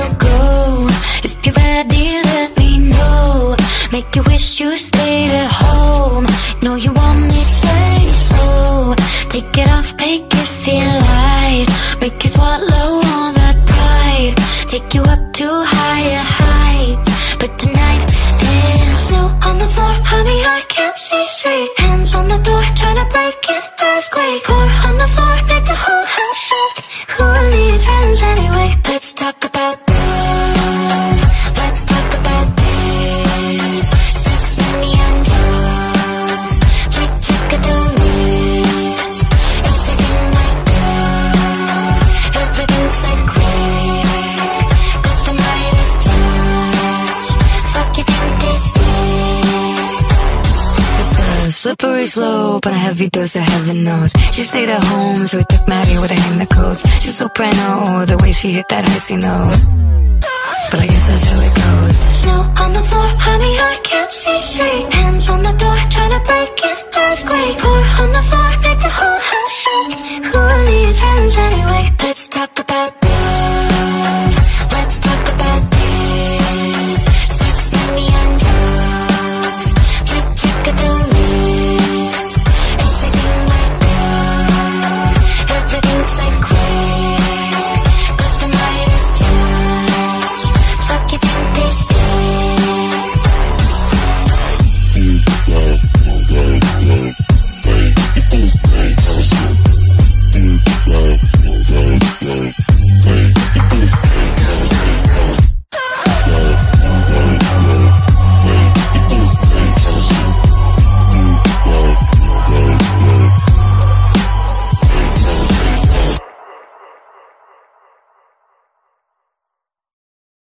wanna go. If you're ready, let me know. Make you wish you stayed at home. Know you want me, say so. Take it off, make it feel light. Make you swallow all that pride. Take you up to higher heights. But tonight there's snow on the floor, honey, I can't see straight. Hands on the door, trying to break it, earthquake. Pour on the floor, make the whole house shake. Who needs friends anyway? Let's talk about love. Let's talk about this. Sex, money, and drugs. Flick of the wrist. Everything like love. Everything's like crack. Got the Midas touch. Fuck you think this is? It's a slippery slope and a heavy dose of heaven knows. She stayed at home, so we took Maddie with a hand that coats. She's soprano, the way she hit that high C note. But I guess that's how it goes. Snow on the floor, honey, I can't see straight. Hands on the door, trying to break it, earthquake. Pour on the floor, make the whole house shake. Who needs friends anyway? Let's talk about